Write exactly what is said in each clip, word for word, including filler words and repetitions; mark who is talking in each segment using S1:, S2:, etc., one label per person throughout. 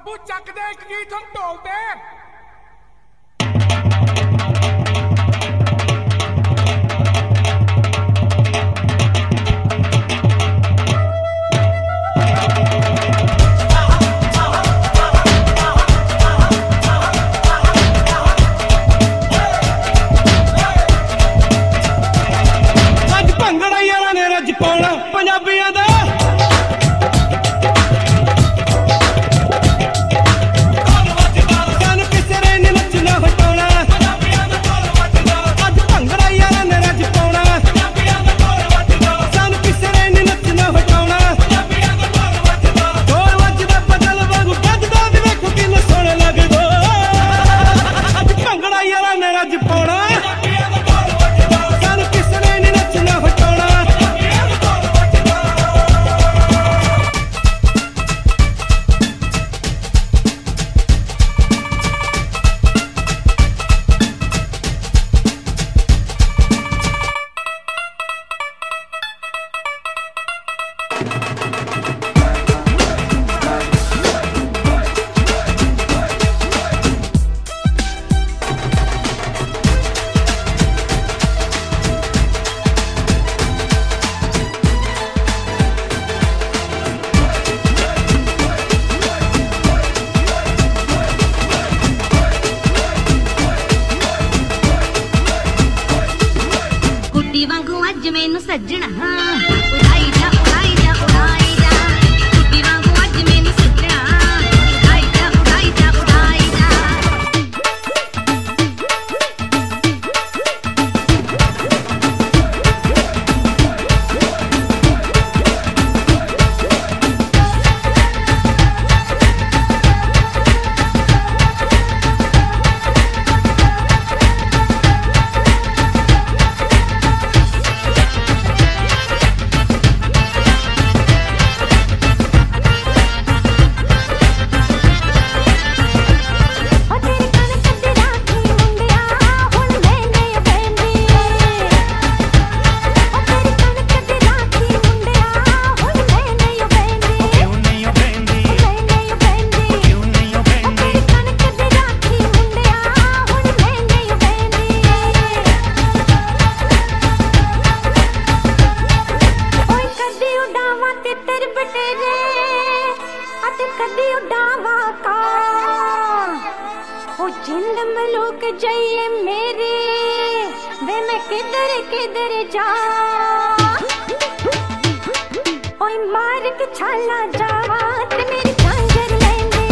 S1: ਬੱਬੂ ਚੱਕ ਦੇ ਇੱਕ ਗੀਤ ਹੁਣ ਢੋਲ ਤੇ।
S2: ਪੰਜਾਬੀਆਂ ਦਾ ਢੋਲ ਵੱਜਦਾ, ਸਾਨੂੰ ਕਿਸੇ ਨੇ ਨੱਚਣਾ ਹਟਾਉਣਾ। ਪੰਜਾਬੀਆਂ ਦਾ ਢੋਲ ਵੱਜਦਾ, ਅੱਜ ਭੰਗੜਾ ਯਾਰਾਂ ਨੇ ਰੱਜ ਪਾਉਣਾ। ਪੰਜਾਬੀਆਂ ਦਾ ਢੋਲ ਵੱਜਦਾ, ਸਾਨੂੰ ਕਿਸੇ ਨੇ ਨੱਚਣਾ ਹਟਾਉਣਾ। ਪੰਜਾਬੀਆਂ ਦਾ ਢੋਲ ਵੱਜਦਾ, ਢੋਲ ਵੱਜਦਾ ਬਦਲ ਵਾਂਗੂ ਵੱਜਦਾ ਵੀ ਵੇਖੋ ਕਿੰਨਾ ਸੋਹਣਾ ਲੱਗਦਾ। ਅੱਜ ਭੰਗੜਾ ਯਾਰਾਂ ਨੇ ਰੱਜ ਪਾਉਣਾ। ਪੰਜਾਬੀਆਂ ਦਾ ਢੋਲ ਵੱਜਦਾ, ਸਾਨੂੰ ਕਿਸੇ ਨੇ ਨੱਚਣਾ ਹਟਾਉਣਾ।
S3: वांगू अज मैनू सजना उड़ाई जा उड़ाई जा उड़ाई जा कुड़ी वांगू अज मैनू सजना उड़ाई जा उड़ाई जा उड़ाई जा। जिंद मलूक जाइए मेरे वे मैं किधर किधर जा ओए मार के छाला जावा ते मेरी झांझर लेंदे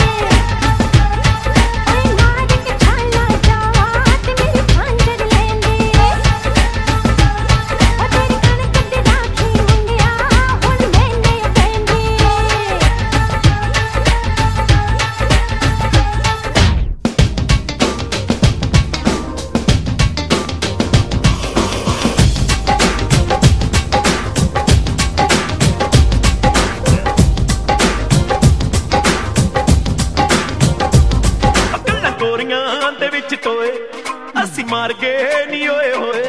S3: ओए मार के छाला जावा ते मेरी झांझर लेंदे ओ तेरी कनक दी राखी मुंडिया हुन मैंने पैंदी।
S2: ਦੇ ਵਿੱਚ ਟੋਏ ਅਸੀਂ ਮਾਰ ਗਏ ਨੀ ਓਏ ਹੋਏ।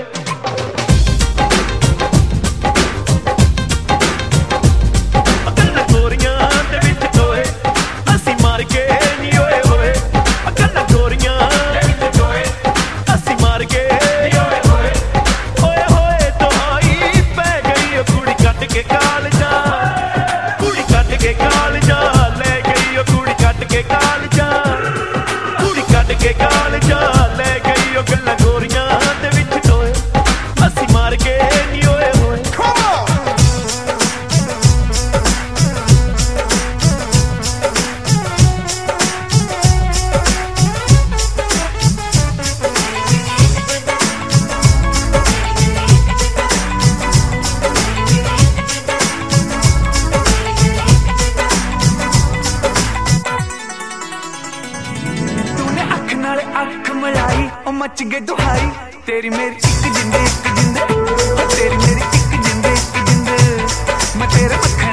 S2: ਅੱਗਾਂ ਗੋਰੀਆਂ ਦੇ ਵਿੱਚ ਟੋਏ ਅਸੀਂ ਮਾਰ ਗਏ ਨੀ ਓਏ ਹੋਏ। ਅੱਗਾਂ ਗੋਰੀਆਂ ਦੇ ਵਿੱਚ ਟੋਏ ਅਸੀਂ ਮਾਰ ਗਏ ਨੀ ਓਏ ਹੋਏ। ਓਏ ਹੋਏ ਤੁਹਾਈ ਪੈ ਗਈ ਉਹ ਕੁੜੀ ਕੱਟ ਕੇ ਕਾਲਜਾ ਕੁੜੀ ਕੱਟ ਕੇ ਕਾਲਜਾ ਲੈ ਗਈ ਉਹ ਕੁੜੀ ਕੱਟ ਕੇ ਕਾਲਜਾ के गाल जा ले गई ओ गल्ला गोरियां दे विच टोए असी मार के नी ओए होए। अख मलाई ओ मच गए दुहाई तेरी मेरी एक जिंद एक जिंद तेरी मेरी एक जिंद एक जिंद मैं तेरे मक्खन